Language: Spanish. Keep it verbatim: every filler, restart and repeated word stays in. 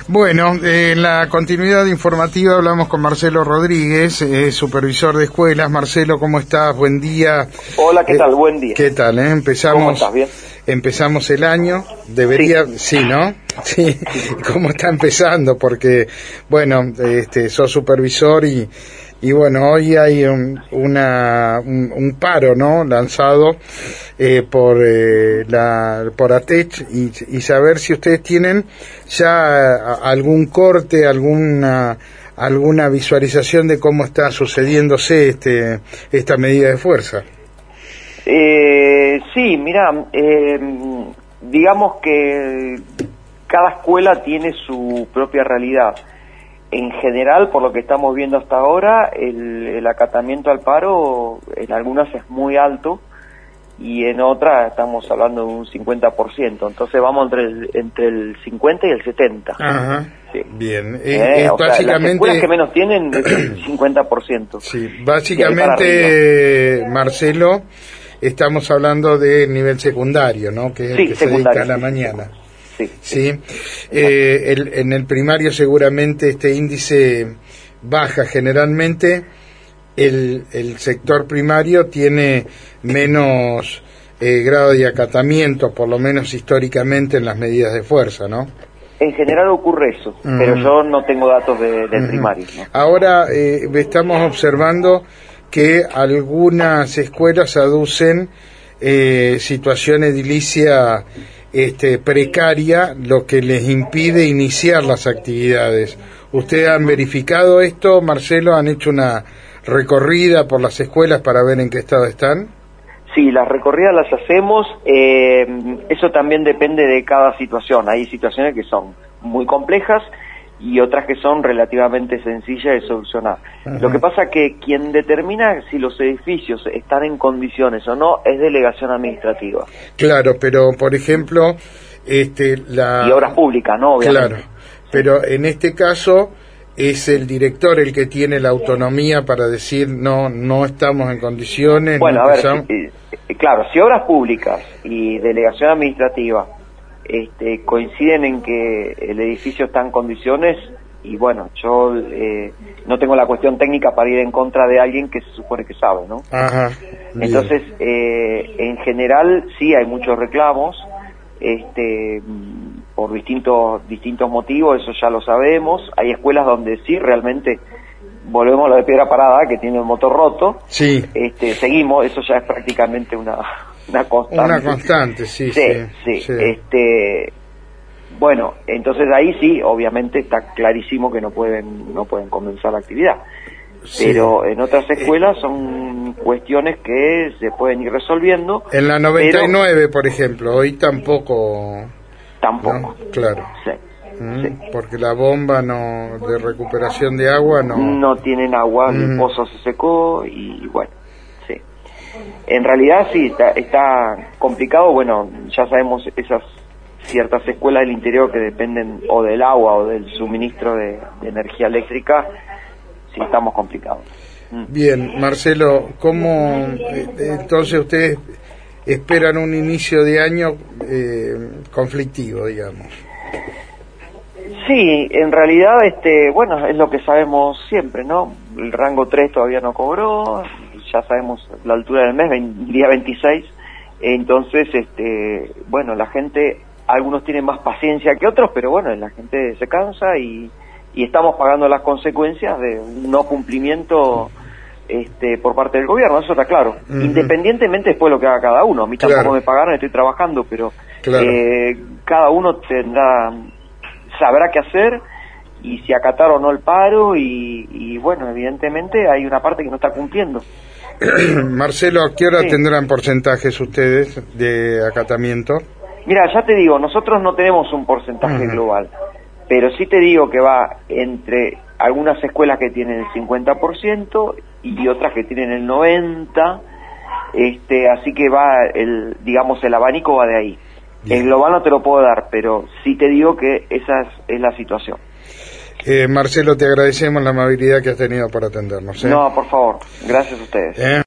Bueno, eh, en la continuidad informativa hablamos con Marcelo Rodríguez, eh, supervisor de escuelas. Marcelo, ¿cómo estás? Buen día. Hola, ¿qué eh, tal? Buen día. ¿Qué tal? Eh? Empezamos, ¿Cómo estás? ¿Bien? Empezamos el año, debería, sí, sí, ¿no? Sí, ¿cómo está empezando? Porque, bueno, este, sos supervisor y, y bueno, hoy hay un, una, un, un paro, ¿no? Lanzado eh, por eh, la por ATECH y, y saber si ustedes tienen ya algún corte, alguna alguna visualización de cómo está sucediéndose este esta medida de fuerza. Eh, sí, mira, eh, digamos que cada escuela tiene su propia realidad. En general, por lo que estamos viendo hasta ahora, el, el acatamiento al paro en algunas es muy alto y en otras estamos hablando de un cincuenta por ciento. Entonces vamos entre el, entre el cincuenta y el setenta. Ajá. Sí. Bien. Eh, es o básicamente... sea, las escuelas que menos tienen es el cincuenta por ciento. Sí, básicamente, Marcelo, estamos hablando de nivel secundario, ¿no? Que es sí, el que se dedica a la mañana. Sí. Sí. Eh, el, en el primario seguramente este índice baja. Generalmente el, el sector primario tiene menos eh, grado de acatamiento, por lo menos históricamente, en las medidas de fuerza, ¿no? En general ocurre eso, uh-huh. pero yo no tengo datos de, del uh-huh. primario, ¿no? Ahora eh, estamos observando que algunas escuelas aducen eh, situación edilicia este, precaria, lo que les impide iniciar las actividades. ¿Ustedes han verificado esto, Marcelo? ¿Han hecho una recorrida por las escuelas para ver en qué estado están? Sí, las recorridas las hacemos, eh, eso también depende de cada situación. Hay situaciones que son muy complejas y otras que son relativamente sencillas de solucionar. Uh-huh. Lo que pasa que quien determina si los edificios están en condiciones o no es delegación administrativa. Claro, pero por ejemplo, este, la... Y obras públicas, ¿no? Obviamente. Claro, pero en este caso es el director el que tiene la autonomía para decir no, no estamos en condiciones. Bueno, no a ver, empezamos... eh, claro, si obras públicas y delegación administrativa este, coinciden en que el edificio está en condiciones, y bueno, yo eh, no tengo la cuestión técnica para ir en contra de alguien que se supone que sabe, ¿no? Ajá, entonces, eh, en general sí hay muchos reclamos, este, por distintos distintos motivos, eso ya lo sabemos. Hay escuelas donde sí realmente volvemos a lo de Piedra Parada, que tiene el motor roto. Sí. Este, seguimos, eso ya es prácticamente una una constante. Una constante, sí, sí, sí. sí. sí. Este, bueno, entonces ahí sí, obviamente está clarísimo que no pueden no pueden comenzar la actividad. Sí. Pero en otras escuelas son cuestiones que se pueden ir resolviendo. En la noventa y nueve, pero, por ejemplo, hoy tampoco. Tampoco. ¿No? Claro. Sí. Mm, sí. Porque la bomba no de recuperación de agua no... No tienen agua, mm. el pozo se secó y bueno, sí. En realidad sí, está, está complicado. Bueno, ya sabemos esas ciertas escuelas del interior que dependen o del agua o del suministro de, de energía eléctrica. Sí, estamos complicados. Mm. Bien, Marcelo, ¿cómo entonces ustedes esperan un inicio de año eh, conflictivo, digamos? Sí, en realidad, este, bueno, es lo que sabemos siempre, ¿no? El rango tres todavía no cobró, ya sabemos la altura del mes, día veintiséis, entonces, este, bueno, la gente, algunos tienen más paciencia que otros, pero bueno, la gente se cansa y y estamos pagando las consecuencias de un no cumplimiento este, por parte del gobierno, eso está claro. Uh-huh. Independientemente después de lo que haga cada uno, a mí tampoco claro. me pagaron, estoy trabajando, pero claro. eh, cada uno tendrá, sabrá qué hacer y si acatar o no el paro y, y bueno, evidentemente hay una parte que no está cumpliendo. Marcelo, ¿a qué hora sí. tendrán porcentajes ustedes de acatamiento? Mira, ya te digo, nosotros no tenemos un porcentaje uh-huh. global. Pero sí te digo que va entre algunas escuelas que tienen el cincuenta por ciento y otras que tienen el noventa por ciento, este, así que va, el digamos, el abanico va de ahí. Bien. El global no te lo puedo dar, pero sí te digo que esa es, es la situación. Eh, Marcelo, te agradecemos la amabilidad que has tenido por atendernos. ¿eh? No, por favor, gracias a ustedes. ¿Eh?